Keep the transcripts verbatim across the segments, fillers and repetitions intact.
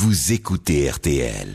vous écoutez R T L.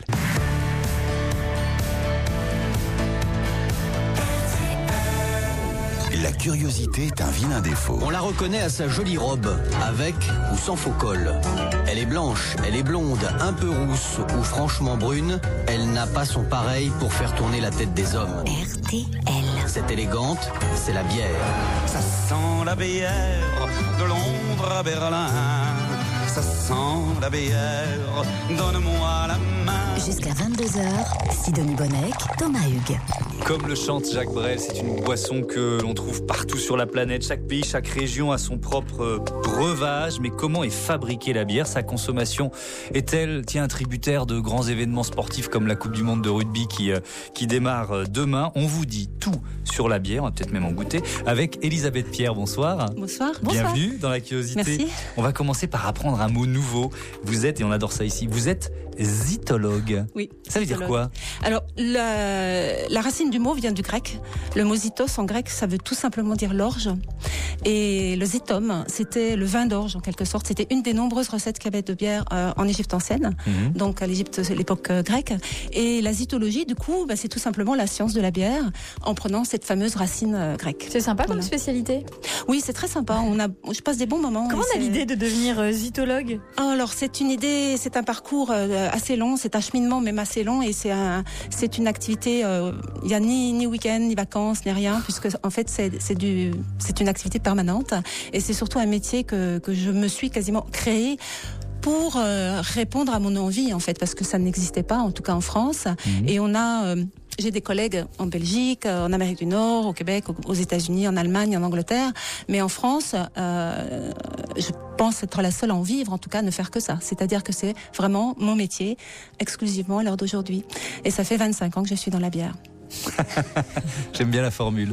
La curiosité est un vilain défaut. On la reconnaît à sa jolie robe, avec ou sans faux col. Elle est blanche, elle est blonde, un peu rousse ou franchement brune. Elle n'a pas son pareil pour faire tourner la tête des hommes. R T L. C'est élégante, c'est la bière. Ça sent la bière de Londres à Berlin. Ça sent la bière, donne-moi la main. Jusqu'à vingt-deux heures, Sidonie Bonnec, Thomas Hugues. Comme le chante Jacques Brel, c'est une boisson que l'on trouve partout sur la planète. Chaque pays, chaque région a son propre breuvage. Mais comment est fabriquée la bière ? Sa consommation est-elle, tiens, un tributaire de grands événements sportifs comme la Coupe du Monde de rugby qui, euh, qui démarre demain ? On vous dit tout sur la bière, on va peut-être même en goûter, avec Elisabeth Pierre. Bonsoir. Bonsoir. Bienvenue Bonsoir. dans la curiosité. Merci. On va commencer par apprendre un mot nouveau. Vous êtes, et on adore ça ici, vous êtes zytologue. Oui. Ça veut dire quoi ? Alors, la, la racine du mot vient du grec. Le mot zytos en grec, ça veut tout simplement dire l'orge. Et le zytome, c'était le vin d'orge en quelque sorte. C'était une des nombreuses recettes qu'il y avait de bière euh, en Égypte ancienne, mmh. donc à l'Égypte, l'époque euh, grecque. Et la zytologie, du coup, bah, c'est tout simplement la science de la bière en prenant cette fameuse racine euh, grecque. C'est sympa voilà. Comme spécialité. Oui, c'est très sympa. On a, je passe des bons moments. Comment on a c'est... l'idée de devenir euh, zytologue ? Oh, alors, c'est une idée, c'est un parcours euh, assez long, c'est un cheminement même assez long, et c'est un, c'est une activité. Il euh, y a ni ni week-end, ni vacances, ni rien, puisque en fait c'est c'est du, c'est une activité permanente, et c'est surtout un métier que que je me suis quasiment créé pour euh, répondre à mon envie en fait, parce que ça n'existait pas, en tout cas en France, mmh. et on a. Euh, J'ai des collègues en Belgique, en Amérique du Nord, au Québec, aux États-Unis, en Allemagne, en Angleterre. Mais en France, euh, je pense être la seule à en vivre, en tout cas, ne faire que ça. C'est-à-dire que c'est vraiment mon métier, exclusivement à l'heure d'aujourd'hui. Et ça fait vingt-cinq ans que je suis dans la bière. J'aime bien la formule.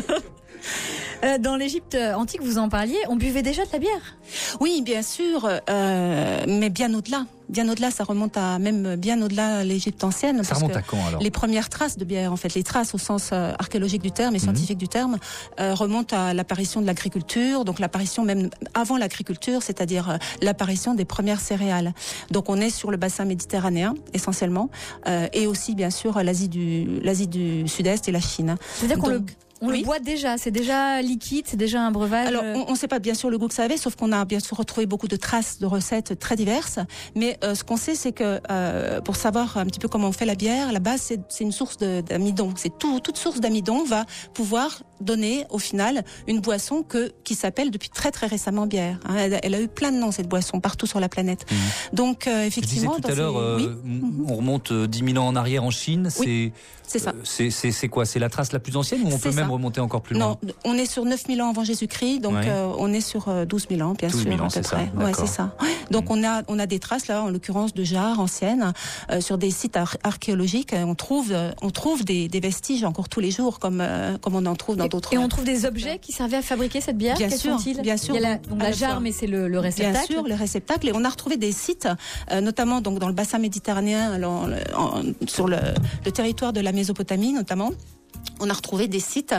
Dans l'Égypte antique, vous en parliez, on buvait déjà de la bière ? Oui, bien sûr, euh, mais bien au-delà. Bien au-delà, ça remonte à même bien au-delà l'Égypte ancienne. Ça remonte à quand alors ? Les premières traces de bière, en fait, les traces au sens euh, archéologique du terme et scientifique mmh. du terme, euh, remontent à l'apparition de l'agriculture, donc l'apparition même avant l'agriculture, c'est-à-dire euh, l'apparition des premières céréales. Donc on est sur le bassin méditerranéen essentiellement, euh, et aussi bien sûr l'Asie du l'Asie du Sud-Est et la Chine. C'est-à-dire qu'on donc, le On oui. le boit déjà, c'est déjà liquide, c'est déjà un breuvage. Alors, on ne sait pas bien sûr le goût que ça avait, sauf qu'on a bien sûr retrouvé beaucoup de traces de recettes très diverses. Mais euh, ce qu'on sait, c'est que euh, pour savoir un petit peu comment on fait la bière, à la base, c'est, c'est une source de, d'amidon. C'est tout, toute source d'amidon va pouvoir donner au final une boisson que qui s'appelle depuis très très récemment bière. Hein, elle, elle a eu plein de noms, cette boisson, partout sur la planète. Mmh. Donc euh, effectivement, je disais tout à l'heure, ces... euh, oui. on remonte dix mille ans en arrière en Chine. Oui. C'est C'est ça. Euh, c'est, c'est, c'est quoi ? C'est la trace la plus ancienne ou on c'est peut ça. même remonter encore plus loin ? Non, on est sur neuf mille ans avant Jésus-Christ, donc ouais. euh, on est sur euh, douze mille ans, bien douze mille sûr, ans, à peu c'est près. Ça. Ouais, c'est ça. Ouais. Donc mmh. on a on a des traces là, en l'occurrence de jarres anciennes, euh, sur des sites ar- archéologiques. On trouve euh, on trouve des, des vestiges encore tous les jours, comme euh, comme on en trouve dans et, d'autres. Et on trouve des objets qui servaient à fabriquer cette bière. Bien Quels sûr, sont-ils ? bien sûr. Il y a la, donc la jarre, mais c'est le, le réceptacle. Bien sûr, le réceptacle. Et on a retrouvé des sites, euh, notamment donc dans le bassin méditerranéen, alors, en, sur le, le territoire de la Mésopotamie, notamment. On a retrouvé des sites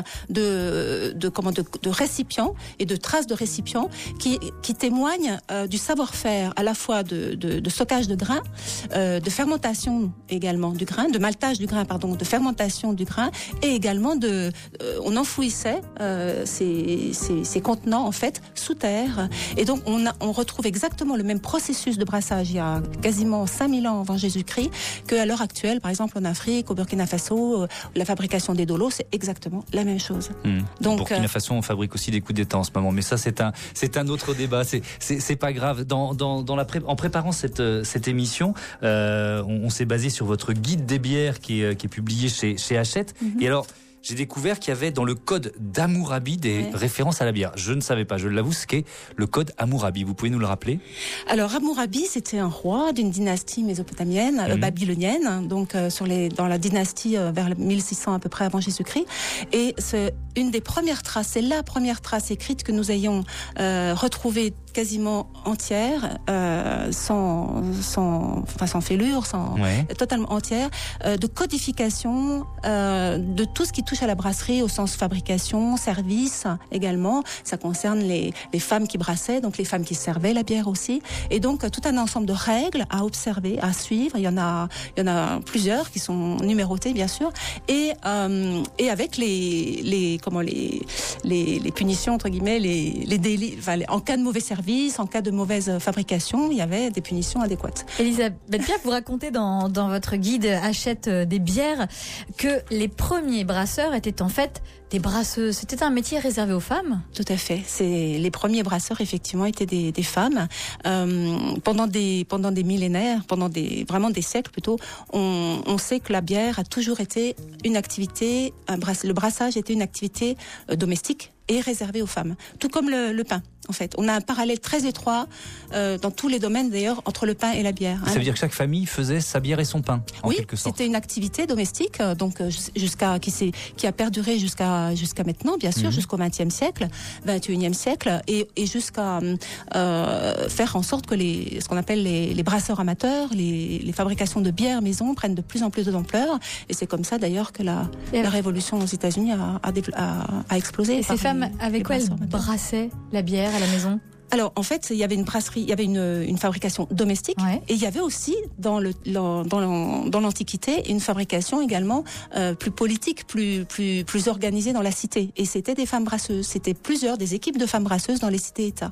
de, de, comment, de, de récipients et de traces de récipients qui, qui témoignent euh, du savoir-faire à la fois de, de, de stockage de grains, euh, de fermentation également du grain, de maltage du grain, pardon, de fermentation du grain, et également de, euh, on enfouissait euh, ces, ces, ces contenants en fait sous terre. Et donc on, a, on retrouve exactement le même processus de brassage il y a quasiment cinq mille ans avant Jésus-Christ qu'à l'heure actuelle, par exemple en Afrique, au Burkina Faso, euh, la fabrication des dolos, c'est exactement la même chose. Mmh. Donc, Burkina euh... Faso, on fabrique aussi des coups d'État en ce moment, mais ça c'est un c'est un autre débat. C'est c'est, c'est pas grave. Dans dans dans la pré... en préparant cette cette émission, euh, on, on s'est basé sur votre guide des bières qui est qui est publié chez chez Hachette. Mmh. Et alors, j'ai découvert qu'il y avait dans le code d'Hammurabi des ouais. références à la bière. Je ne savais pas, je l'avoue, ce qu'est le code Hammurabi. Vous pouvez nous le rappeler ? Alors, Hammurabi, c'était un roi d'une dynastie mésopotamienne, mmh. euh, babylonienne, donc euh, sur les, dans la dynastie euh, vers mille six cents à peu près avant Jésus-Christ. Et c'est une des premières traces, c'est la première trace écrite que nous ayons euh, retrouvée quasiment entière, euh, sans, sans, enfin, sans fêlure, sans, Ouais. totalement entière, euh, de codification euh, de tout ce qui touche à la brasserie au sens fabrication, service également. Ça concerne les, les femmes qui brassaient, donc les femmes qui servaient la bière aussi. Et donc tout un ensemble de règles à observer, à suivre. Il y en a, il y en a plusieurs qui sont numérotées bien sûr, et euh, et avec les les comment les les, les punitions entre guillemets, les les délits. Enfin, les, en cas de mauvais service, en cas de mauvaise fabrication, il y avait des punitions adéquates. Elisabeth Pierre, vous racontez dans, dans votre guide Achète des bières que les premiers brasseurs étaient en fait des brasseuses. C'était un métier réservé aux femmes ? Tout à fait. C'est les premiers brasseurs effectivement étaient des, des femmes. Euh, pendant des pendant des millénaires, pendant des vraiment des siècles plutôt, on, on sait que la bière a toujours été une activité. Un brass, le brassage était une activité euh, domestique et réservée aux femmes, tout comme le, le pain. En fait, on a un parallèle très étroit euh, dans tous les domaines d'ailleurs entre le pain et la bière. Ça hein. veut dire que chaque famille faisait sa bière et son pain, en oui, quelque sorte. c'était une activité domestique, euh, donc euh, jusqu'à qui s'est qui a perduré jusqu'à jusqu'à maintenant, bien sûr, Mhm. jusqu'au vingtième siècle, vingt et unième siècle, et, et jusqu'à euh, faire en sorte que les ce qu'on appelle les, les brasseurs amateurs, les, les fabrications de bière maison prennent de plus en plus d'ampleur. Et c'est comme ça d'ailleurs que la, Et la révolution aux États-Unis a, a, dévelop- a, a explosé. Et par ces femmes, les- les avec quoi elles brasseurs amateurs. brassaient la bière à la maison ? Alors, en fait, il y avait une brasserie, il y avait une, une fabrication domestique, Ouais. et il y avait aussi dans le dans dans, dans l'Antiquité une fabrication également euh, plus politique, plus plus plus organisée dans la cité. Et c'était des femmes brasseuses, c'était plusieurs des équipes de femmes brasseuses dans les cités-États.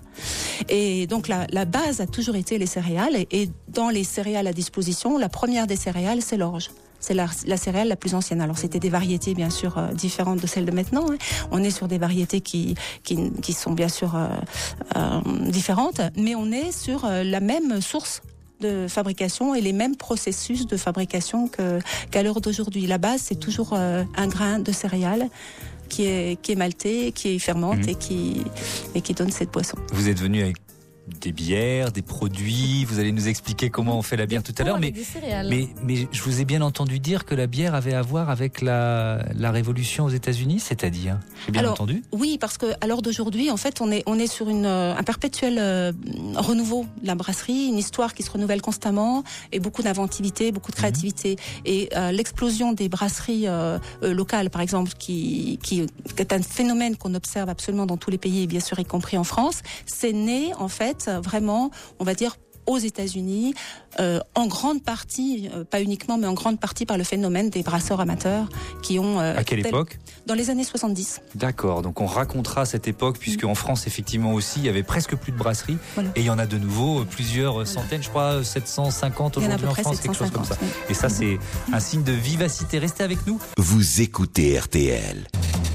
Et donc la la base a toujours été les céréales, et, et dans les céréales à disposition, la première des céréales, c'est l'orge. C'est la, la céréale la plus ancienne. Alors c'était des variétés bien sûr euh, différentes de celles de maintenant. Hein. On est sur des variétés qui qui, qui sont bien sûr euh, euh, différentes, mais on est sur euh, la même source de fabrication et les mêmes processus de fabrication que qu'à l'heure d'aujourd'hui. La base, c'est toujours euh, un grain de céréales qui est qui est malté, qui fermente Mmh. et qui et qui donne cette boisson. Vous êtes venu avec des bières, des produits, vous allez nous expliquer comment on fait la bière tout à l'heure, mais, Avec des céréales. mais, mais je vous ai bien entendu dire que la bière avait à voir avec la, la révolution aux États-Unis, c'est-à-dire, j'ai bien Alors, entendu. Oui, parce que à l'heure d'aujourd'hui, en fait, on est on est sur une euh, un perpétuel euh, renouveau de la brasserie, une histoire qui se renouvelle constamment et beaucoup d'inventivité, beaucoup de créativité. Et euh, l'explosion des brasseries euh, euh, locales, par exemple, qui, qui qui est un phénomène qu'on observe absolument dans tous les pays, et bien sûr y compris en France, c'est né en fait vraiment, on va dire, aux États-Unis, euh, en grande partie, euh, pas uniquement, mais en grande partie par le phénomène des brasseurs amateurs qui ont. Euh, À quelle tel- époque ? Dans les années soixante-dix. D'accord, donc on racontera cette époque, puisque en France, effectivement aussi, il y avait presque plus de brasseries, Voilà. et il y en a de nouveau plusieurs centaines, je crois, sept cent cinquante Il y en a à aujourd'hui peu en près France, quelque chose comme ça. sept cent cinquante, Et ça, c'est un signe de vivacité. Restez avec nous. Vous écoutez R T L.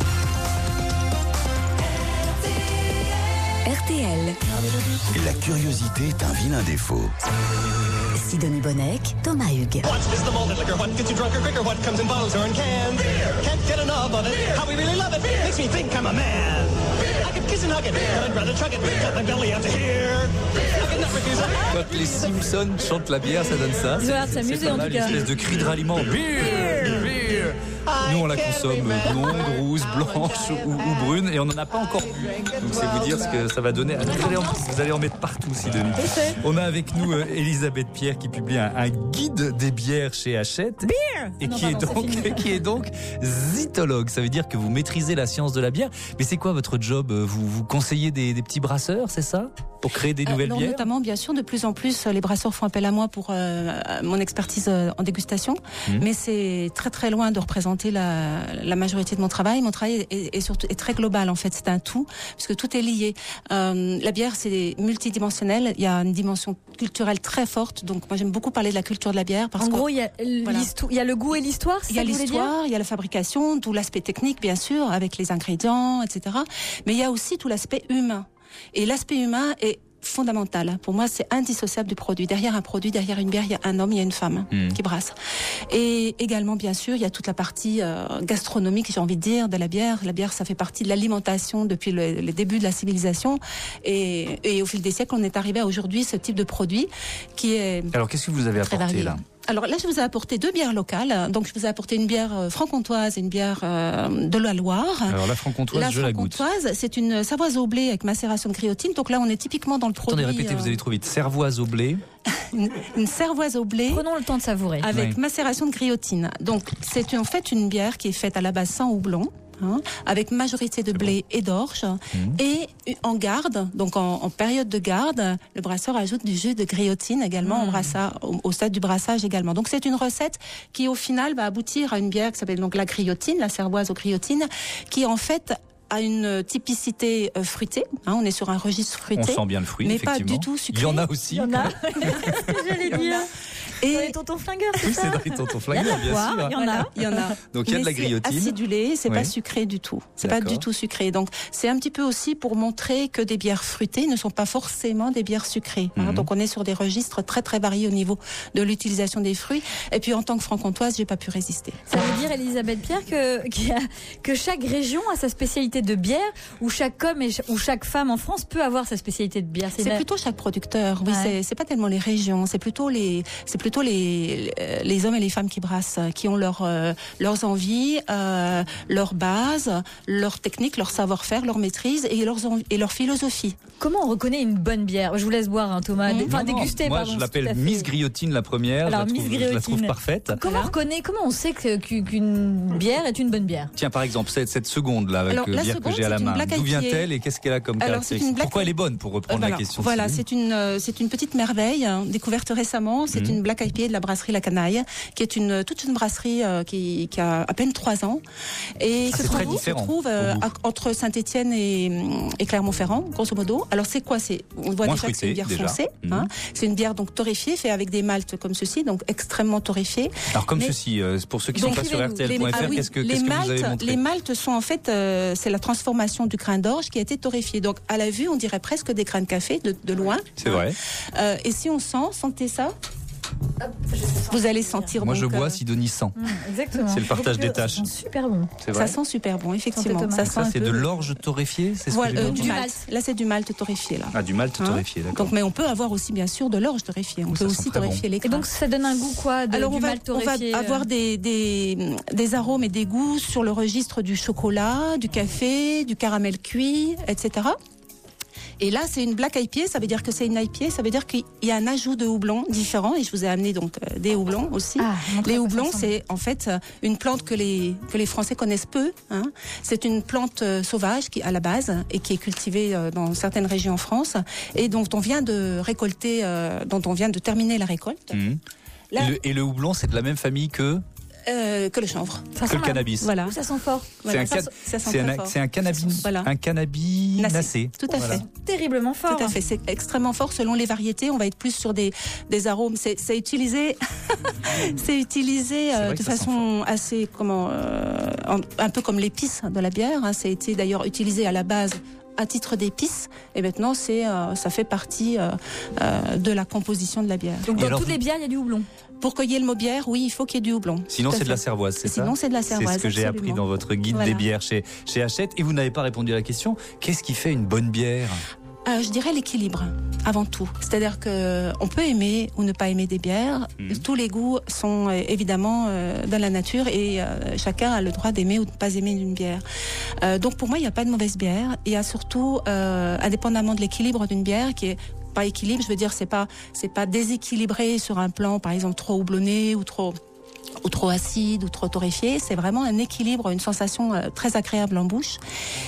R T L. La curiosité est un vilain défaut. Sidonie Bonnec, Thomas Hugues. What is the malted liquor? What gets you drunk or quicker? What comes in bottles or in cans? Can't get enough of it. How we really love it. Makes me think I'm a man. I could kiss and hug it, but I'd rather chug it. Cut my belly out to here. I could not refuse it. Quand les Simpsons chantent la bière, ça donne ça. Ils ont l'air de C'est- s'amuser, c'est pas en mal, tout cas. une espèce de cri de ralliement. Beer, beer. Nous, on la consomme blonde, rousse, blanche ou, ou brune, et on n'en a pas encore bu. Donc c'est vous dire ce que ça va donner. Vous allez en, vous allez en mettre partout, Sidonie. On a avec nous euh, Elisabeth Pierre qui publie un, un guide des bières chez Hachette. Et Non, qui, est pardon, donc, c'est fini. qui est donc zytologue. Ça veut dire que vous maîtrisez la science de la bière. Mais c'est quoi votre job ? Vous, vous conseillez des, des petits brasseurs, c'est ça ? Pour créer des Euh, nouvelles non, bières ? notamment, bien sûr, de plus en plus, euh, les brasseurs font appel à moi pour euh, mon expertise euh, en dégustation. Mhm. Mais c'est très très loin de représenter la, la majorité de mon travail. Mon travail est, est surtout est très global en fait. C'est un tout, puisque tout est lié. Euh, la bière, c'est multidimensionnel. Il y a une dimension culturelle très forte. Donc moi, j'aime beaucoup parler de la culture de la bière parce En que gros, il y a Voilà. l'histoire- il y a le goût et l'histoire. c'est il y a ça que vous voulez dire ? l'histoire, il y a la fabrication, tout l'aspect technique bien sûr, avec les ingrédients, et cetera. Mais il y a aussi tout l'aspect humain. Et l'aspect humain est fondamental. Pour moi, c'est indissociable du produit. Derrière un produit, derrière une bière, il y a un homme, il y a une femme Mmh. qui brasse. Et également, bien sûr, il y a toute la partie euh, gastronomique, j'ai envie de dire, de la bière. La bière, ça fait partie de l'alimentation depuis le, les débuts de la civilisation. Et, et au fil des siècles, on est arrivé à aujourd'hui ce type de produit qui est Alors qu'est-ce que vous avez très apporté varié. là ? Alors là, je vous ai apporté deux bières locales. Donc, je vous ai apporté une bière euh, franc-comtoise et une bière euh, de la Loire. Alors la franc-comtoise, la je la goûte. La franc-comtoise, c'est une savoise au blé avec macération de griotine. Donc là, on est typiquement dans le produit. Attendez, répétez, euh... vous allez trop vite. Cervoise au blé. une, une cervoise au blé. Prenons le temps de savourer. Avec oui. macération de griotine. Donc, c'est en fait une bière qui est faite à la base sans houblon. Hein, avec majorité de blé et d'orge, mmh. et en garde, donc en, en période de garde, le brasseur ajoute du jus de griotine également mmh. au, brassa, au, au stade du brassage également. Donc c'est une recette qui au final va aboutir à une bière qui s'appelle donc la griotine, la cervoise aux griotines, qui en fait a une typicité euh, fruitée. Hein, on est sur un registre fruité. On sent bien le fruit, mais effectivement. pas du tout sucré. Il y en a aussi. Il y en a. J'allais dire. Et dans les tontons flingueurs, c'est oui, ça? Oui, c'est dans les tontons flingueurs, bien poire, sûr. Il y en a. Il y en a. Donc il y a de la griotine. C'est acidulé, c'est oui. pas sucré du tout. C'est D'accord. pas du tout sucré. Donc c'est un petit peu aussi pour montrer que des bières fruitées ne sont pas forcément des bières sucrées. Hein. Mm-hmm. Donc on est sur des registres très très variés au niveau de l'utilisation des fruits. Et puis en tant que franc-comtoise, j'ai pas pu résister. Ça veut dire, Elisabeth Pierre, que, qu'il y a, que chaque région a sa spécialité de bière, ou chaque homme et ou chaque femme en France peut avoir sa spécialité de bière. C'est, c'est la... plutôt chaque producteur. Oui, ouais. c'est, c'est pas tellement les régions. C'est plutôt les, c'est plutôt les, les hommes et les femmes qui brassent, qui ont leur, euh, leurs envies, euh, leurs bases, leurs techniques, leur savoir-faire, leur maîtrise et, leurs env- et leur philosophie. Comment on reconnaît une bonne bière? Je vous laisse boire, hein, Thomas. Mmh. Enfin, déguster, Moi, pardon. je l'appelle Miss Griotine, la première. Alors, je, la Miss trouve, Griotine. je la trouve parfaite. Comment on reconnaît, comment on sait que, qu'une bière est une bonne bière? Tiens, par exemple, cette, cette seconde là, avec Alors, la bière seconde, que j'ai à la main. D'où vient-elle et qu'est-ce qu'elle a comme Alors, caractéristique? Pourquoi elle est bonne, pour reprendre euh, voilà. la question? Voilà, c'est une, euh, c'est une petite merveille hein, découverte récemment. C'est mmh. une Black I P A de la brasserie La Canaille, qui est une toute une brasserie euh, qui, qui a à peine trois ans et ah, se, trouve, se trouve euh, à, entre Saint-Étienne et, et Clermont-Ferrand, grosso modo. Alors c'est quoi? C'est on voit Moins déjà fruité, que c'est une bière déjà. foncée. Mmh. Hein. C'est une bière donc torréfiée, faite avec des maltes comme ceci, donc extrêmement torréfiés. Alors comme Mais, ceci, euh, pour ceux qui ne sont pas sur R T L point F R, ah oui, qu'est-ce que, les qu'est-ce que maltes, vous avez montré? Les maltes sont en fait, euh, c'est la transformation du grain d'orge qui a été torréfié. Donc à la vue, on dirait presque des grains de café de, de loin. C'est hein. vrai. Euh, et si on sent, sentez ça. Hop, vous allez sentir. Moi, donc, je bois, euh... Sidonie sent. Mmh, exactement. C'est le partage des tâches. Ça sent super bon. C'est vrai. Ça sent super bon, effectivement. Ça, sent ça c'est peu... de l'orge torréfié, c'est ce voilà, que j'ai euh, entendu. du malt. Là, c'est du malt torréfié là. Ah, du malt hein torréfié, d'accord. Donc, mais on peut avoir aussi, bien sûr, de l'orge torréfié. On oui, peut aussi torréfier bon. les grains. Et donc, ça donne un goût quoi de, Alors, du on va, malt torréfié? on va avoir des, des, des arômes et des goûts sur le registre du chocolat, du café, du caramel cuit, et cetera. Et là, c'est une Black I P A, ça veut dire que c'est une I P A, ça veut dire qu'il y a un ajout de houblon différent. Et je vous ai amené donc euh, des houblons aussi. Ah, les houblons, c'est en fait une plante que les que les Français connaissent peu. Hein. C'est une plante euh, sauvage qui à la base et qui est cultivée euh, dans certaines régions en France et dont on vient de récolter, euh, dont on vient de terminer la récolte. Mmh. Là, et, le, et le houblon, c'est de la même famille que Euh, que le chanvre. Ça que le cannabis. Voilà. Ça sent fort. Voilà. C'est, un, ça, ça sent c'est, un, fort. c'est un cannabis. Voilà. Un cannabis nacé. nacé. Tout à voilà. fait. Terriblement fort. Tout à fait. C'est extrêmement fort selon les variétés. On va être plus sur des, des arômes. C'est, c'est utilisé, c'est utilisé euh, de façon assez, comment, euh, un peu comme l'épice de la bière. Hein. Ça a été d'ailleurs utilisé à la base à titre d'épices, et maintenant c'est, euh, ça fait partie euh, euh, de la composition de la bière. Donc dans alors, toutes les bières, il y a du houblon. Pour cueillir le mot bière, oui, il faut qu'il y ait du houblon. Sinon, c'est fait. de la cervoise, c'est Sinon, ça c'est de la cervoise. C'est ce que j'ai absolument. appris dans votre guide voilà. des bières chez, chez Hachette. Et vous n'avez pas répondu à la question. Qu'est-ce qui fait une bonne bière? Euh, je dirais l'équilibre, avant tout. C'est-à-dire que on peut aimer ou ne pas aimer des bières. Mmh. Tous les goûts sont euh, évidemment euh, dans la nature et euh, chacun a le droit d'aimer ou de ne pas aimer une bière. Euh, donc pour moi, il n'y a pas de mauvaise bière. Il y a surtout, euh, indépendamment de l'équilibre d'une bière, qui est pas équilibre, je veux dire, c'est pas c'est pas déséquilibré sur un plan, par exemple, trop houblonné ou trop ou trop acide ou trop torréfié, c'est vraiment un équilibre, une sensation euh, très agréable en bouche.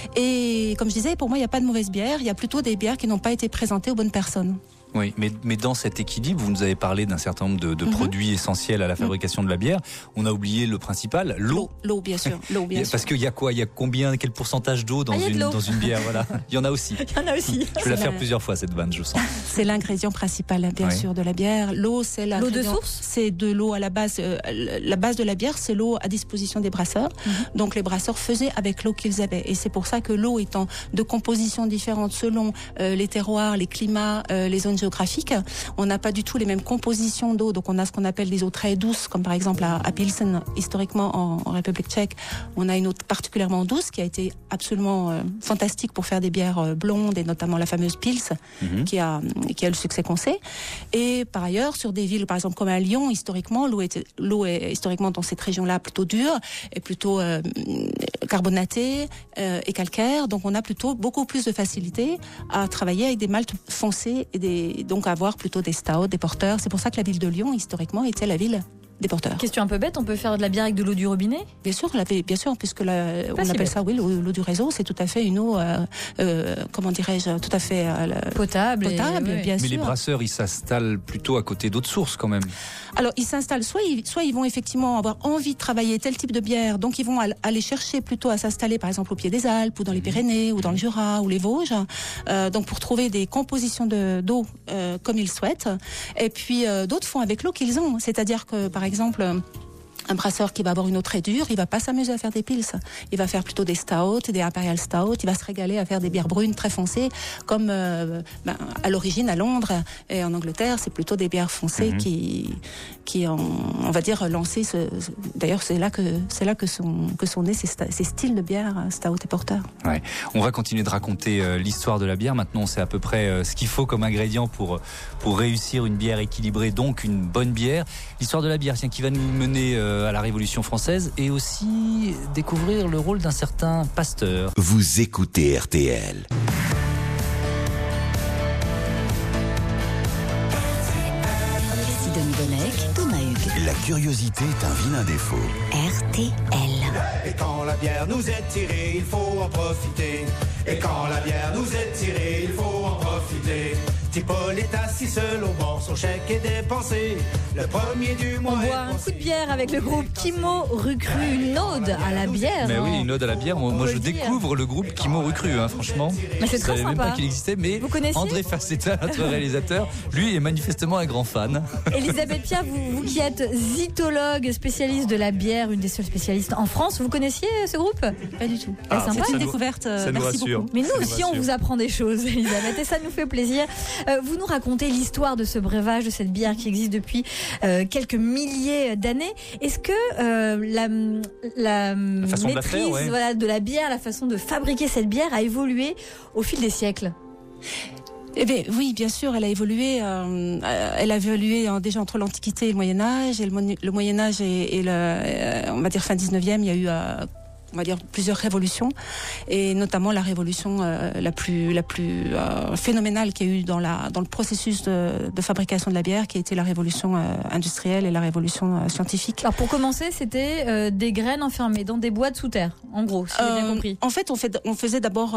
Et comme je disais, pour moi, il n'y a pas de mauvaise bière, il y a plutôt des bières qui n'ont pas été présentées aux bonnes personnes. Oui, mais, mais dans cet équilibre, vous nous avez parlé d'un certain nombre de, de mm-hmm. produits essentiels à la fabrication mm-hmm. de la bière. On a oublié le principal, l'eau. L'eau, l'eau bien sûr. L'eau, bien Parce sûr. qu'il y a quoi? Il y a combien, quel pourcentage d'eau dans, ah, une, dans une bière? Voilà. Il y en a aussi. Il y en a aussi. Je vais la faire la... plusieurs fois, cette vanne, je sens. C'est l'ingrédient principal, bien oui. sûr, de la bière. L'eau, c'est la. L'eau de source? C'est de l'eau à la base. Euh, la base de la bière, c'est l'eau à disposition des brasseurs. Mm-hmm. Donc les brasseurs faisaient avec l'eau qu'ils avaient. Et c'est pour ça que l'eau étant de composition différente selon euh, les terroirs, les climats, euh, les zones géographique. On n'a pas du tout les mêmes compositions d'eau. Donc, on a ce qu'on appelle des eaux très douces, comme par exemple à, à Pilsen, historiquement en, en République tchèque. On a une eau particulièrement douce qui a été absolument euh, fantastique pour faire des bières euh, blondes et notamment la fameuse Pils, mm-hmm. qui a qui a le succès qu'on sait. Et par ailleurs, sur des villes, par exemple comme à Lyon, historiquement, l'eau est l'eau est historiquement dans cette région-là plutôt dure et plutôt euh, carbonatée euh, et calcaire. Donc, on a plutôt beaucoup plus de facilité à travailler avec des maltes foncés et des, donc à avoir plutôt des stouts, des porteurs. C'est pour ça que la ville de Lyon, historiquement, était la ville des porteurs. Question un peu bête, on peut faire de la bière avec de l'eau du robinet ? Bien sûr, la, bien sûr, puisque la, on appelle bête. ça, oui, l'eau, l'eau du réseau, c'est tout à fait une eau, euh, euh, comment dirais-je, tout à fait euh, potable, potable, et, bien Mais sûr. les brasseurs, ils s'installent plutôt à côté d'autres sources, quand même. Alors, ils s'installent, soit ils, soit ils vont effectivement avoir envie de travailler tel type de bière, donc ils vont aller chercher plutôt à s'installer, par exemple, au pied des Alpes, ou dans les Pyrénées, ou dans le Jura, ou les Vosges, euh, donc pour trouver des compositions de, d'eau euh, comme ils souhaitent. Et puis, euh, d'autres font avec l'eau qu'ils ont, c'est-à-dire que, par exemple, un brasseur qui va avoir une eau très dure, il va pas s'amuser à faire des pils. Il va faire plutôt des stouts, des imperial stouts. Il va se régaler à faire des bières brunes très foncées, comme euh, ben, à l'origine à Londres et en Angleterre, c'est plutôt des bières foncées mm-hmm. qui, qui ont, on va dire, lancé. Ce, ce, d'ailleurs, c'est là que c'est là que sont que sont nés ces, ces styles de bière stout et porter. Ouais. On va continuer de raconter euh, l'histoire de la bière. Maintenant, on sait à peu près euh, ce qu'il faut comme ingrédient pour pour réussir une bière équilibrée, donc une bonne bière. L'histoire de la bière, tiens, qui va nous mener euh, à la Révolution française et aussi découvrir le rôle d'un certain Pasteur. Vous écoutez R T L. Sidonie Bonnec, Thomas Hugues. La curiosité est un vilain défaut. R T L. Et quand la bière nous est tirée, il faut en profiter. Et quand la bière nous est tirée, il faut en profiter. Petit Paul est assis seul au banc, son chèque est dépensé. Le premier du mois. On boit un coup de bière avec le groupe Kimo Recru, une ode à la bière. Mais oui, une ode à la bière. Moi, moi je dire. découvre le groupe Kimo Recru, hein, franchement. Mais c'est je très savais même sympa. pas qu'il existait, mais Vous connaissez André Facetta, notre réalisateur, lui est manifestement un grand fan. Elisabeth Pia, vous, vous qui êtes zytologue, spécialiste de la bière, une des seules spécialistes en France, vous connaissiez ce groupe ? Pas du tout. Ah, sympa. C'est une nous, découverte. Euh, ça nous merci rassure. beaucoup. Mais nous Ça aussi, nous on rassure. vous apprend des choses, Elisabeth, et ça nous fait plaisir. Euh, vous nous racontez l'histoire de ce breuvage, de cette bière qui existe depuis euh, quelques milliers d'années. Est-ce que euh, la, la, La façon de la maîtrise faire, ouais. voilà, de la bière, la façon de fabriquer cette bière a évolué au fil des siècles ? Eh bien, oui, bien sûr, elle a évolué. Euh, elle a évolué euh, déjà entre l'Antiquité et le Moyen Âge. Et le, Mo- le Moyen Âge et, et le, euh, on va dire fin dix-neuvième, il y a eu, euh, on va dire, plusieurs révolutions, et notamment la révolution euh, la plus, la plus euh, phénoménale qu'il y a eu dans la, dans le processus de, de fabrication de la bière, qui a été la révolution euh, industrielle et la révolution euh, scientifique. Alors pour commencer, c'était euh, des graines enfermées dans des boîtes sous terre, en gros, si j'ai bien Euh, compris. En fait, on, fait, on faisait d'abord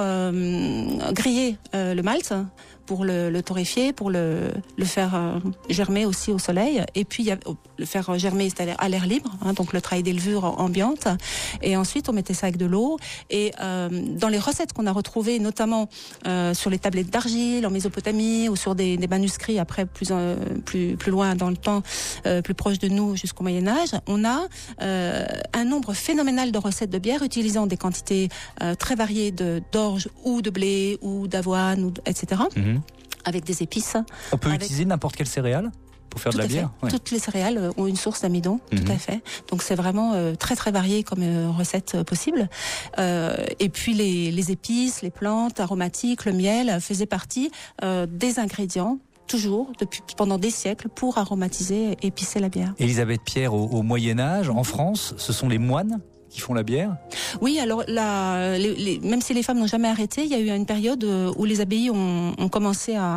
euh, griller euh, le malt pour le, le torréfier, pour le, le faire euh, germer aussi au soleil, et puis il y a, le faire germer à l'air, à l'air libre, hein, donc le travail des levures ambiantes, et ensuite on mettait ça avec de l'eau. Et euh, dans les recettes qu'on a retrouvées, notamment euh, sur les tablettes d'argile en Mésopotamie, ou sur des, des manuscrits après plus, euh, plus, plus loin dans le temps, euh, plus proche de nous jusqu'au Moyen-Âge, on a euh, un nombre phénoménal de recettes de bière utilisant des quantités euh, très variées de, d'orge ou de blé ou d'avoine, ou, et cetera. Mm-hmm. Avec des épices. On peut Avec... utiliser n'importe quelle céréale pour faire tout de la à bière. fait. Ouais. Toutes les céréales euh, ont une source d'amidon, Mm-hmm. tout à fait. Donc c'est vraiment euh, très très varié comme euh, recette euh, possible. Euh, et puis les, les épices, les plantes aromatiques, le miel euh, faisaient partie euh, des ingrédients toujours depuis pendant des siècles pour aromatiser et épicer la bière. Elisabeth Pierre, au, au Moyen-Âge, en France, ce sont les moines qui font la bière. Oui, alors la, les, les, même si les femmes n'ont jamais arrêté, il y a eu une période où les abbayes ont, ont commencé à,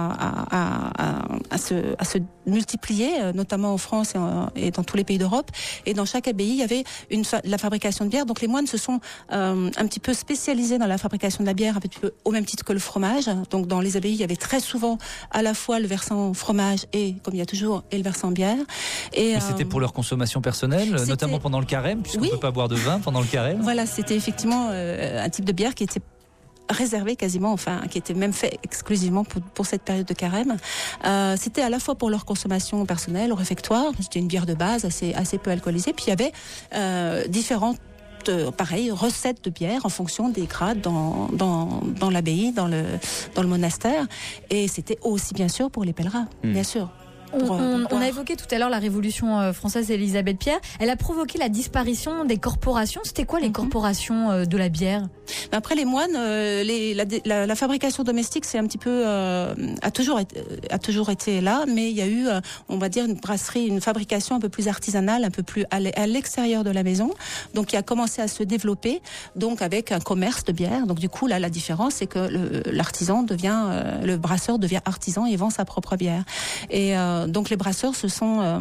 à, à, à, se, à se multiplier, notamment en France et, en, et dans tous les pays d'Europe. Et dans chaque abbaye, il y avait une fa- la fabrication de bière. Donc les moines se sont euh, un petit peu spécialisés dans la fabrication de la bière, un petit peu au même titre que le fromage. Donc dans les abbayes, il y avait très souvent à la fois le versant fromage et, comme il y a toujours, et le versant bière. Et, Mais euh, c'était pour leur consommation personnelle, c'était... notamment pendant le carême, puisqu'on Oui. ne peut pas boire de vin pendant le carême. Voilà, c'était effectivement euh, un type de bière qui était réservé quasiment, enfin, qui était même fait exclusivement pour, pour cette période de carême. Euh, c'était à la fois pour leur consommation personnelle, au réfectoire. C'était une bière de base assez, assez peu alcoolisée. Puis il y avait euh, différents de, pareil, recettes de bière en fonction des grades dans, dans, dans l'abbaye, dans le, dans le monastère. Et c'était aussi, bien sûr, pour les pèlerins, mmh. bien sûr. On, on, on a évoqué tout à l'heure la Révolution française d'Élisabeth Pierre. Elle a provoqué la disparition des corporations. C'était quoi les corporations de la bière ? Après les moines, euh, les, la, la, la fabrication domestique, c'est un petit peu euh, a toujours été, a toujours été là, mais il y a eu, euh, on va dire, une brasserie, une fabrication un peu plus artisanale, un peu plus à l'extérieur de la maison, donc qui a commencé à se développer, donc avec un commerce de bière. Donc du coup là, la différence, c'est que le, l'artisan devient, euh, le brasseur devient artisan et vend sa propre bière. Et euh, donc les brasseurs se sont euh,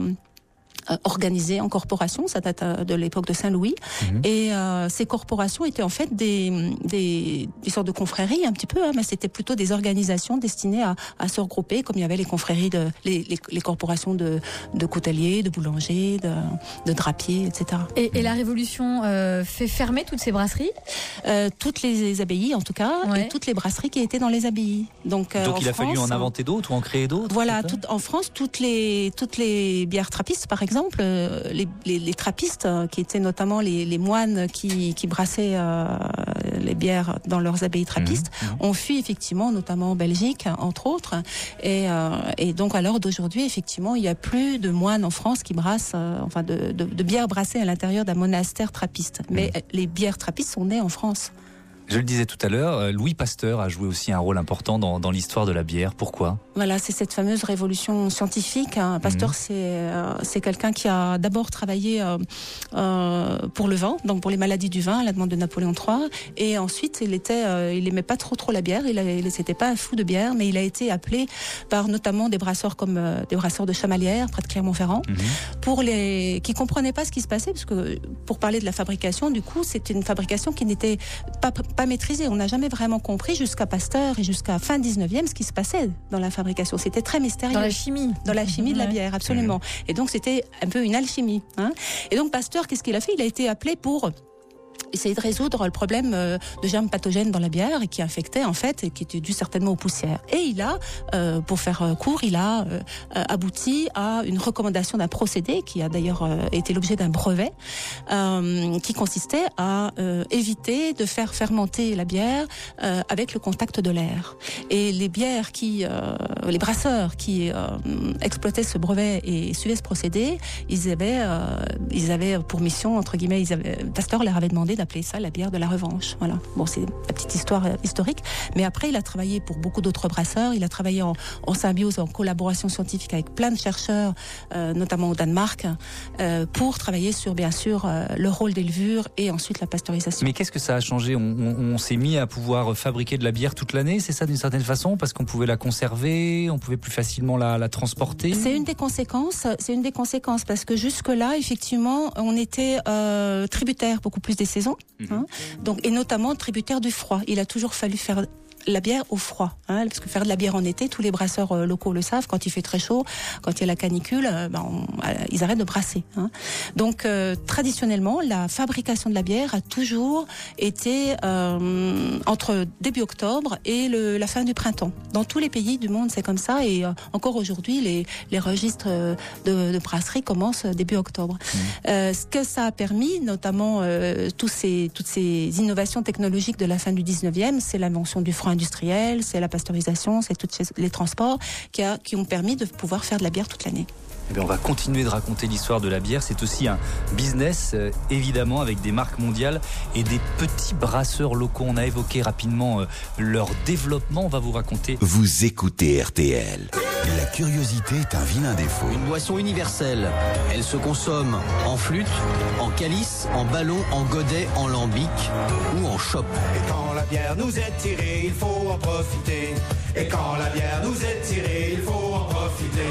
organisés en corporations, ça date de l'époque de Saint-Louis, mmh. et euh, ces corporations étaient en fait des, des, des sortes de confréries un petit peu, hein, mais c'était plutôt des organisations destinées à, à se regrouper, comme il y avait les confréries, de, les, les, les corporations de, de couteliers, de boulangers, de, de drapiers, et cetera. Et, et la Révolution euh, fait fermer toutes ces brasseries ? euh, Toutes les abbayes en tout cas, ouais. et toutes les brasseries qui étaient dans les abbayes. Donc, euh, Donc il a France, fallu en inventer d'autres ou en créer d'autres ? Voilà, tout, en France, toutes les, toutes les bières trappistes par exemple, exemple, les, les, les trappistes, qui étaient notamment les, les moines qui, qui brassaient euh, les bières dans leurs abbayes trappistes, mmh, mmh. ont fui effectivement, notamment en Belgique, entre autres. Et, euh, et donc, à l'heure d'aujourd'hui, effectivement, il n'y a plus de moines en France qui brassent, euh, enfin, de, de, de bières brassées à l'intérieur d'un monastère trappiste. Mais mmh. les bières trappistes sont nées en France. Je le disais tout à l'heure, Louis Pasteur a joué aussi un rôle important dans, dans l'histoire de la bière. Pourquoi ? Voilà, c'est cette fameuse révolution scientifique. Hein. Pasteur, mmh. c'est, euh, c'est quelqu'un qui a d'abord travaillé euh, euh, pour le vin, donc pour les maladies du vin, à la demande de Napoléon trois. Et ensuite, il était, euh, il aimait pas trop trop la bière. Il, avait, il c'était pas un fou de bière, mais il a été appelé par notamment des brasseurs comme euh, des brasseurs de Chamalières, près de Clermont-Ferrand, mmh. pour les qui comprenaient pas ce qui se passait, parce que pour parler de la fabrication, du coup, c'était une fabrication qui n'était pas pas maîtrisé. On n'a jamais vraiment compris jusqu'à Pasteur et jusqu'à fin dix-neuvième ce qui se passait dans la fabrication. C'était très mystérieux. Dans la chimie. Dans la chimie de la bière, absolument. Et donc c'était un peu une alchimie. Hein. Et donc Pasteur, qu'est-ce qu'il a fait ? Il a été appelé pour essayer de résoudre le problème de germes pathogènes dans la bière et qui infectait en fait et qui était dû certainement aux poussières. Et il a, euh, pour faire court, il a euh, abouti à une recommandation d'un procédé qui a d'ailleurs euh, été l'objet d'un brevet euh, qui consistait à euh, éviter de faire fermenter la bière euh, avec le contact de l'air. Et les bières qui, euh, les brasseurs qui euh, exploitaient ce brevet et suivaient ce procédé, ils avaient, euh, ils avaient pour mission entre guillemets, ils avaient, Pasteur leur avait demandé d'appeler ça la bière de la revanche. Voilà. Bon, c'est la petite histoire euh, historique. Mais après, il a travaillé pour beaucoup d'autres brasseurs. Il a travaillé en, en symbiose, en collaboration scientifique avec plein de chercheurs, euh, notamment au Danemark, euh, pour travailler sur, bien sûr, euh, le rôle des levures et ensuite la pasteurisation. Mais qu'est-ce que ça a changé ? on, on, on s'est mis à pouvoir fabriquer de la bière toute l'année, c'est ça d'une certaine façon ? Parce qu'on pouvait la conserver, on pouvait plus facilement la, la transporter ? C'est une des conséquences. C'est une des conséquences parce que jusque-là, effectivement, on était euh, tributaire beaucoup plus des saisons. Hein, donc, et notamment tributaire du froid. Il a toujours fallu faire la bière au froid, hein, parce que faire de la bière en été, tous les brasseurs euh, locaux le savent, quand il fait très chaud, quand il y a la canicule, euh, ben on, euh, ils arrêtent de brasser. Hein. Donc euh, traditionnellement, la fabrication de la bière a toujours été euh, entre début octobre et le, la fin du printemps. Dans tous les pays du monde, c'est comme ça, et euh, encore aujourd'hui, les, les registres de, de brasserie commencent début octobre. Mmh. Euh, ce que ça a permis, notamment euh, tous ces, toutes ces innovations technologiques de la fin du dix-neuvième, c'est l'invention du froid industriel, c'est la pasteurisation, c'est tous les transports qui, a, qui ont permis de pouvoir faire de la bière toute l'année. Eh bien, on va continuer de raconter l'histoire de la bière. C'est aussi un business, euh, évidemment, avec des marques mondiales et des petits brasseurs locaux. On a évoqué rapidement euh, leur développement. On va vous raconter. Vous écoutez R T L. La curiosité est un vilain défaut. Une boisson universelle. Elle se consomme en flûte, en calice, en ballon, en godet, en lambic ou en chope. Et quand la bière nous est tirée, il faut en profiter. Et quand la bière nous est tirée, il faut en profiter.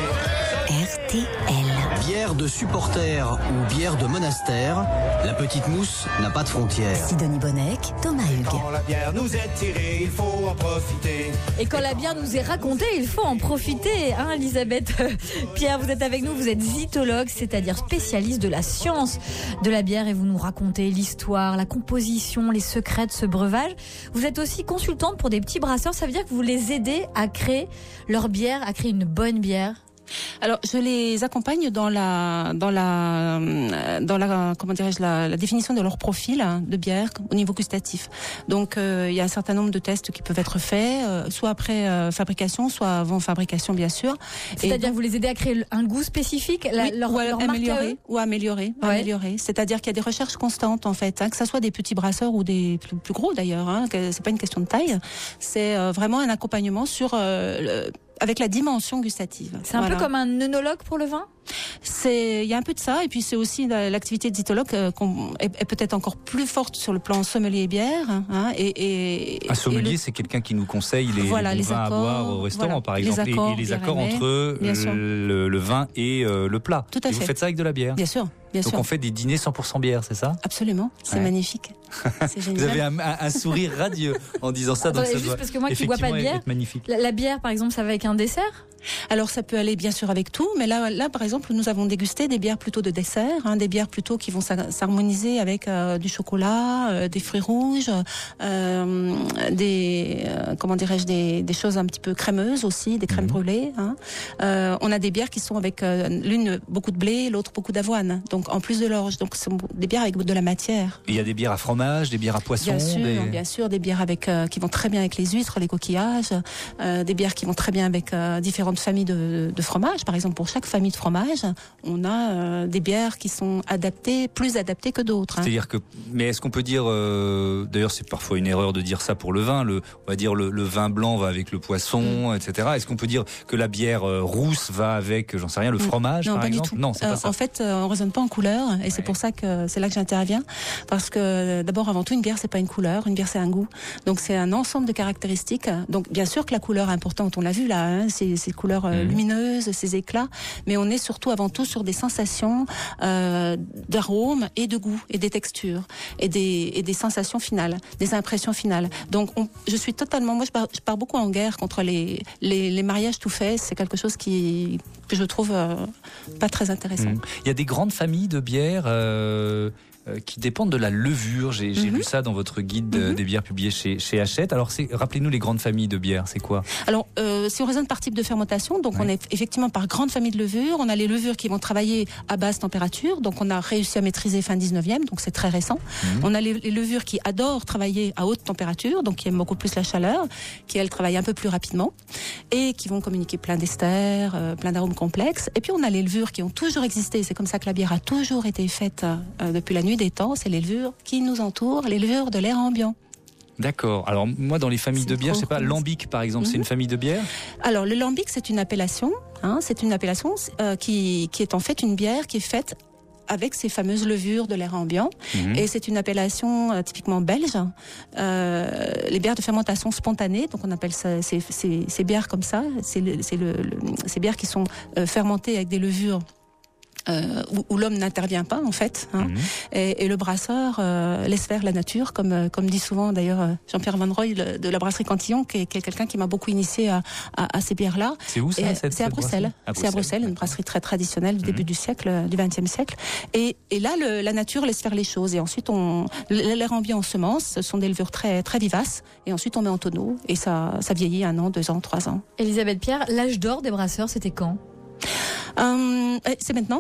R T L. Bière de supporter ou bière de monastère, la petite mousse n'a pas de frontières. Sidonie Bonnec, Thomas Hugues. Quand la bière nous est tirée, il faut en profiter. Et quand la bière nous est racontée, il faut en profiter. Hein, Elisabeth Pierre, vous êtes avec nous, vous êtes zytologue, c'est-à-dire spécialiste de la science de la bière et vous nous racontez l'histoire, la composition, les secrets de ce breuvage. Vous êtes aussi consultante pour des petits brasseurs, ça veut dire que vous les aidez à créer leur bière, à créer une bonne bière ? Alors, je les accompagne dans la, dans la, dans la, comment dirais-je, la, la définition de leur profil de bière au niveau gustatif. Donc, euh, il y a un certain nombre de tests qui peuvent être faits, euh, soit après euh, fabrication, soit avant fabrication, bien sûr. C'est-à-dire que vous les aidez à créer un goût spécifique, la, oui, leur, ou leur améliorer, ou améliorer, ouais. améliorer. C'est-à-dire qu'il y a des recherches constantes en fait, hein, que ça soit des petits brasseurs ou des plus, plus gros d'ailleurs. Hein, que c'est pas une question de taille. C'est euh, vraiment un accompagnement sur euh, le, avec la dimension gustative. C'est un voilà. peu comme un œnologue pour le vin ? C'est, il y a un peu de ça, et puis c'est aussi l'activité de zytologue euh, est, est peut-être encore plus forte sur le plan sommelier et bière. Hein, et, et, un sommelier, le... c'est quelqu'un qui nous conseille les, voilà, les, les vins accords, à boire au restaurant, voilà, par exemple, les accords, et, et les accords aimés, entre le, le vin et euh, le plat. Tout à et fait. Vous faites ça avec de la bière ? Bien sûr. Bien Donc sûr. on fait des dîners cent pour cent bière, c'est ça ? Absolument, c'est ouais. magnifique. C'est génial. Vous avez un, un, un sourire radieux en disant ça. Donc Attendez, ça juste doit parce que moi qui bois pas de bière, magnifique. La, la bière par exemple, ça va avec un dessert ? Alors ça peut aller bien sûr avec tout, mais là, là par exemple, nous avons dégusté des bières plutôt de dessert, hein, des bières plutôt qui vont s'harmoniser avec euh, du chocolat, euh, des fruits rouges, euh, des euh, comment dirais-je, des, des choses un petit peu crémeuses aussi, des crèmes mmh. brûlées. Hein. Euh, on a des bières qui sont avec euh, l'une beaucoup de blé, l'autre beaucoup d'avoine. Donc en plus de l'orge, donc ce sont des bières avec de la matière. Et il y a des bières à fromage, des bières à poisson. Bien sûr, des... bien sûr, des bières avec euh, qui vont très bien avec les huîtres, les coquillages, euh, des bières qui vont très bien avec euh, différentes familles de, de fromage. Par exemple, pour chaque famille de fromage, on a euh, des bières qui sont adaptées, plus adaptées que d'autres. Hein. C'est-à-dire que, mais est-ce qu'on peut dire, euh, d'ailleurs, c'est parfois une erreur de dire ça pour le vin. Le, on va dire le, le vin blanc va avec le poisson, mmh. et cetera. Est-ce qu'on peut dire que la bière euh, rousse va avec, j'en sais rien, le fromage, non, par pas exemple ? Du tout. Non, c'est euh, pas ça. En fait, euh, on raisonne pas en couleur, et ouais. c'est pour ça que c'est là que j'interviens, parce que d'abord, avant tout, une bière, c'est pas une couleur, une bière, c'est un goût. Donc, c'est un ensemble de caractéristiques. Donc, bien sûr que la couleur est importante, on l'a vu là, hein, ces, ces couleurs euh, mmh. lumineuses, ces éclats, mais on est surtout avant tout sur des sensations euh, d'arômes et de goût et des textures et des, et des sensations finales, des impressions finales. Donc, on, je suis totalement, moi, je pars, je pars beaucoup en guerre contre les, les, les mariages tout faits. C'est quelque chose qui, que je trouve euh, pas très intéressant. Mmh. Il y a des grandes familles de bières euh, euh, qui dépendent de la levure. J'ai, j'ai mmh. lu ça dans votre guide mmh. des bières publié chez, chez Hachette. Alors, c'est, rappelez-nous les grandes familles de bières, c'est quoi ? Alors, euh, si on raisonne par type de fermentation, donc ouais. on est effectivement par grande famille de levures. On a les levures qui vont travailler à basse température, donc on a réussi à maîtriser fin dix-neuvième, donc c'est très récent. Mmh. On a les, les levures qui adorent travailler à haute température, donc qui aiment beaucoup plus la chaleur, qui elles travaillent un peu plus rapidement et qui vont communiquer plein d'esters, euh, plein d'arômes complexes. Et puis on a les levures qui ont toujours existé. C'est comme ça que la bière a toujours été faite euh, depuis la nuit des temps. C'est les levures qui nous entourent, les levures de l'air ambiant. D'accord. Alors moi, dans les familles de bières, je sais pas, lambic par exemple, mm-hmm. c'est une famille de bières ? Alors le lambic, c'est une appellation. Hein, c'est une appellation euh, qui, qui est en fait une bière qui est faite avec ces fameuses levures de l'air ambiant. Mmh. Et c'est une appellation euh, typiquement belge. Euh, les bières de fermentation spontanée, donc on appelle ça ces, ces, ces bières comme ça. C'est, le, c'est le, le, ces bières qui sont euh, fermentées avec des levures Euh, où, où l'homme n'intervient pas en fait, hein, mmh. et, et le brasseur euh, laisse faire la nature, comme euh, comme dit souvent d'ailleurs Jean-Pierre Van Roy le, de la brasserie Cantillon, qui est, qui est quelqu'un qui m'a beaucoup initié à, à, à ces bières-là. C'est où ça et, cette, C'est à Bruxelles. à Bruxelles. C'est à Bruxelles, une brasserie très traditionnelle du mmh. début du siècle, du vingtième siècle. Et, et là, le, la nature laisse faire les choses. Et ensuite, on l'air ambiant en semences, ce sont des levures très très vivaces. Et ensuite, on met en tonneau et ça ça vieillit un an, deux ans, trois ans. Elisabeth Pierre, l'âge d'or des brasseurs, c'était quand ? Euh, c'est maintenant.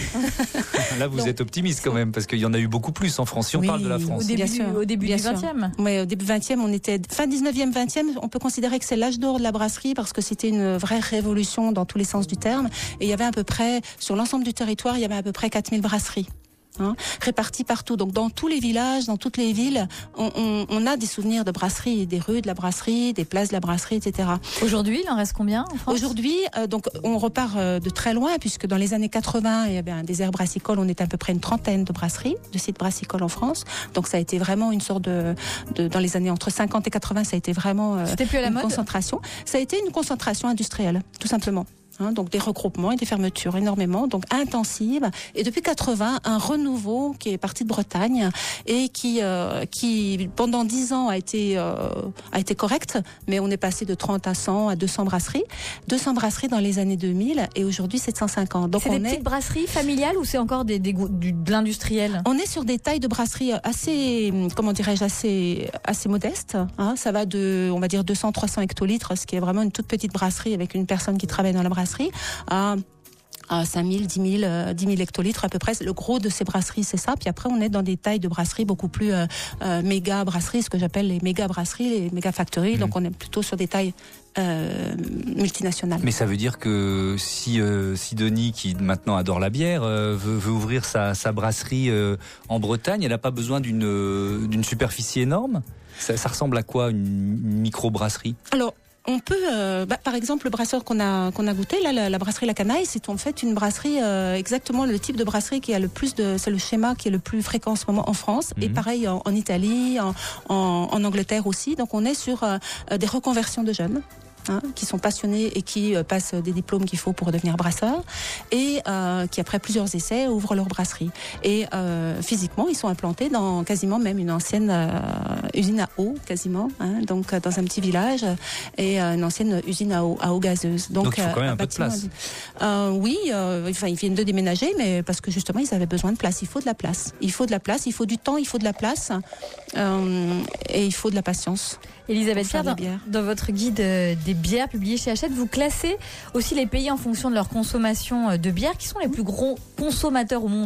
Là, vous Donc, êtes optimiste quand même, parce qu'il y en a eu beaucoup plus en France. Si on oui, parle de la France. Au début, bien sûr, au début bien du vingtième. Oui, au début vingtième, on était fin dix-neuvième, vingtième. On peut considérer que c'est l'âge d'or de la brasserie parce que c'était une vraie révolution dans tous les sens du terme. Et il y avait à peu près, sur l'ensemble du territoire, il y avait à peu près quatre mille brasseries. Hein, répartis partout. Donc dans tous les villages, dans toutes les villes, on, on, on a des souvenirs de brasserie, des rues de la brasserie, des places de la brasserie, et cetera. Aujourd'hui, il en reste combien en France ? Aujourd'hui, euh, donc on repart euh, de très loin, puisque dans les années quatre-vingts, il y avait un désert brassicole, on était à peu près une trentaine de brasseries, de sites brassicoles en France. Donc ça a été vraiment une sorte de, de dans les années entre cinquante et quatre-vingts, ça a été vraiment euh, C'était plus à la une mode. concentration. Ça a été une concentration industrielle, tout simplement. Hein, donc des regroupements et des fermetures énormément, donc intensives. Et depuis quatre-vingts, un renouveau qui est parti de Bretagne et qui, euh, qui pendant dix ans a été euh, a été correct, mais on est passé de trente à cent à deux cents brasseries, deux cents brasseries dans les années deux mille et aujourd'hui sept cent cinquante. Donc c'est on des est... petites brasseries familiales ou c'est encore des, des du, de l'industriel ? On est sur des tailles de brasseries assez, comment dirais-je, assez assez modestes. Hein, ça va de, on va dire deux cents à trois cents hectolitres, ce qui est vraiment une toute petite brasserie avec une personne qui travaille dans la brasserie. brasseries à à cinq mille, dix mille, dix mille hectolitres à peu près. Le gros de ces brasseries, c'est ça. Puis après, on est dans des tailles de brasseries beaucoup plus euh, euh, méga brasseries, ce que j'appelle les méga brasseries, les méga factories. Mmh. Donc on est plutôt sur des tailles euh, multinationales. Mais ça veut dire que si euh, Sidonie, qui maintenant adore la bière, euh, veut, veut ouvrir sa, sa brasserie euh, en Bretagne, elle n'a pas besoin d'une, euh, d'une superficie énorme. Ça, ça ressemble à quoi, une, une micro-brasserie ? Alors, on peut, euh, bah, par exemple, le brasseur qu'on a qu'on a goûté, là, la, la brasserie La Canaille, c'est en fait une brasserie euh, exactement le type de brasserie qui a le plus de, c'est le schéma qui est le plus fréquent en ce moment en France, mmh. et pareil en, en Italie, en, en, en Angleterre aussi. Donc on est sur euh, des reconversions de jeunes. Hein, qui sont passionnés et qui euh, passent des diplômes qu'il faut pour devenir brasseurs et euh, qui après plusieurs essais ouvrent leur brasserie. Et euh, physiquement, ils sont implantés dans quasiment même une ancienne euh, usine à eau, quasiment, hein, donc dans un petit village, et euh, une ancienne usine à eau, à eau gazeuse. Donc, donc il faut quand même euh, un, un peu de place. Euh, oui, euh, enfin ils viennent de déménager, mais parce que justement ils avaient besoin de place. Il faut de la place. Il faut de la place. Il faut du temps. Il faut de la place. Euh, et il faut de la patience. Elisabeth Pierre, dans, dans votre guide euh, des bières publié chez Hachette, vous classez aussi les pays en fonction de leur consommation de bière. Qui sont les plus gros consommateurs au monde ?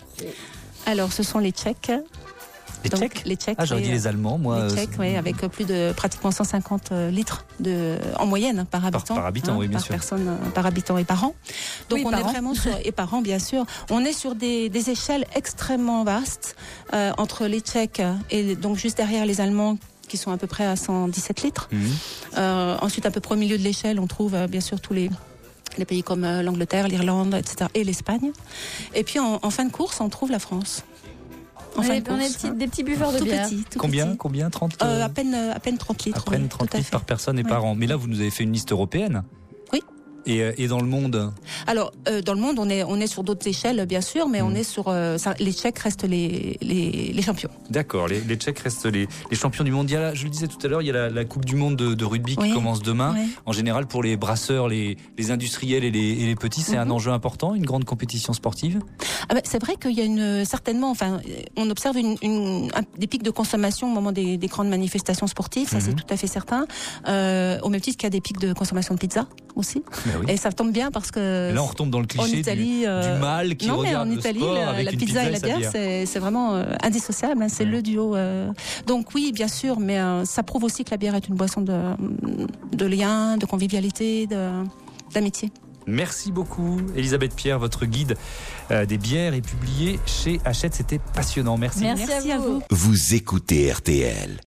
Alors, ce sont les Tchèques. Les Donc, Tchèques les Tchèques. Ah, j'aurais dit les Allemands, moi. Les Tchèques, euh, oui, avec plus de pratiquement cent cinquante litres de, en moyenne par habitant. Par, par habitant, hein, oui, bien par sûr. Personne, par habitant et par an. Donc, oui, on par est an. vraiment sur, et par an, bien sûr. On est sur des, des échelles extrêmement vastes, euh, entre les Tchèques et donc juste derrière les Allemands, qui sont à peu près à cent dix-sept litres. Mmh. Euh, ensuite, à peu près au milieu de l'échelle, on trouve euh, bien sûr tous les, les pays comme euh, l'Angleterre, l'Irlande, et cetera, et l'Espagne. Et puis en, en fin de course, on trouve la France. En on fin est, de course, on est petit, des petits buveurs de tout bière. Petit, tout combien, petit. combien trente euh, à, peine, à peine trente litres. À peine oui, trente litres fait. par personne et oui. par an. Mais là, vous nous avez fait une liste européenne. Oui. Et, et dans le monde ? Alors, euh, dans le monde, on est, on est sur d'autres échelles, bien sûr, mais mmh. on est sur... Euh, ça, les Tchèques restent les, les, les champions. D'accord, les, les Tchèques restent les, les champions du monde. Il y a, je le disais tout à l'heure, il y a la, la Coupe du Monde de, de rugby oui. qui commence demain. Oui. En général, pour les brasseurs, les, les industriels et les, et les petits, c'est mmh. un enjeu important, une grande compétition sportive ? Ah ben, c'est vrai qu'il y a une, certainement, enfin, on observe une, une, un, des pics de consommation au moment des, des grandes manifestations sportives, ça mmh. c'est tout à fait certain. Euh, au même titre qu'il y a des pics de consommation de pizza aussi. Oui. Et ça tombe bien parce que... Et là, on retombe dans le cliché Italie, du, euh... du mâle qui non, regarde mais en le Italie, sport la, avec la une pizza, pizza et la bière, c'est, c'est vraiment euh, indissociable. Hein, c'est mmh. le duo. Euh... Donc oui, bien sûr, mais euh, ça prouve aussi que la bière est une boisson de, de lien, de convivialité, de, d'amitié. Merci beaucoup, Elisabeth Pierre. Votre guide euh, des bières est publié chez Hachette. C'était passionnant. Merci. Merci, Merci à vous. À vous. Vous écoutez R T L.